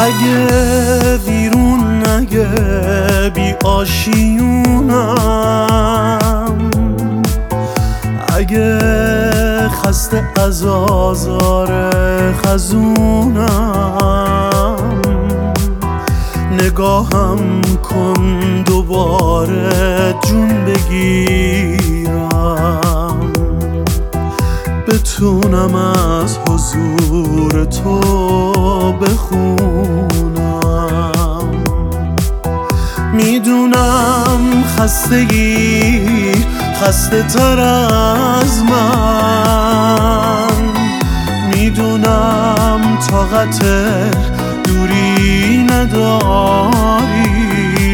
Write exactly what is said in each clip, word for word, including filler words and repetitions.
اگه بیرون اگه بی آشیونم، اگه خسته از آزار خزونم، نگاهم کن دوباره جون بگیرم، بتونم از حضور تو بخونم. میدونم خستگی خسته تر از من، میدونم طاقت دوری نداری،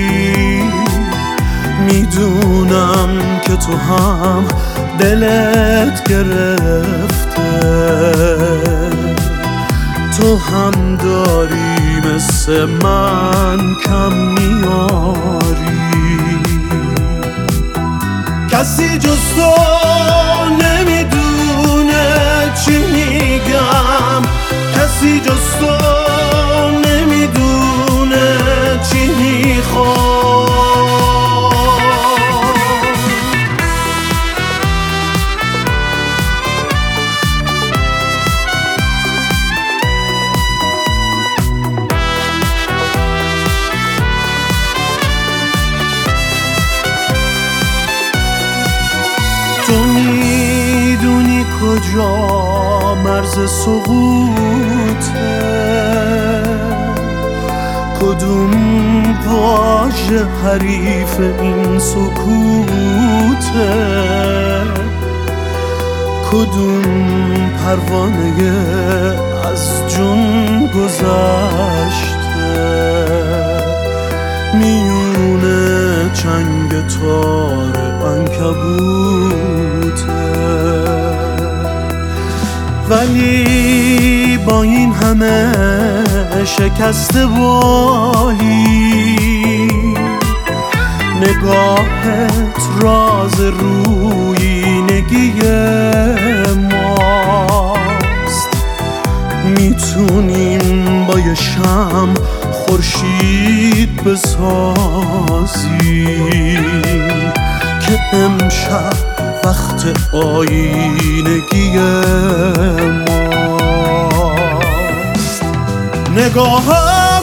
میدونم که تو هم دلت گرفته، تو هم داری مثل من کم میاری. کسی جز تو نمیدونه چی میگم، کسی جز تو نمیدونه چی میخوام. تو میدونی کجا مرز سقوطه، کدوم واژه حریف این سکوته، کدوم پروانه از جون گذشته میونه چنگ تار عنکبوته. ولی با این همه شکست بالی، نگاهت راز رویینگی ماست. میتونیم با یه شمع خورشید بسازیم که امشب وقت آینگی ماست. نگاهم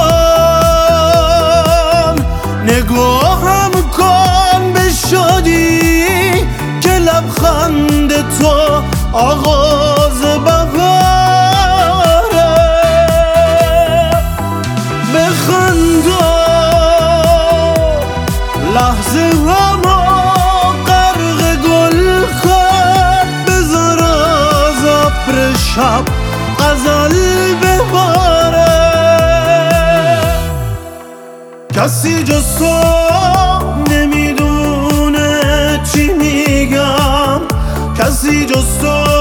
کن نگاهم کن به شادی که لبخند تو آغاز بهاره. بخندا لحظه همو غرق گل کن، بذار از ابر شب غزل بباره. کسی جز تو نمیدونه چی میگم، کسی جز تو